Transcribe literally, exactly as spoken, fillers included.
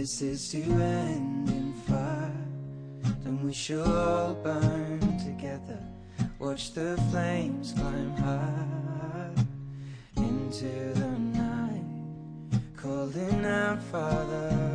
this is to end in fire, then we shall all burn together. Watch the flames climb high into the night, calling out, Father.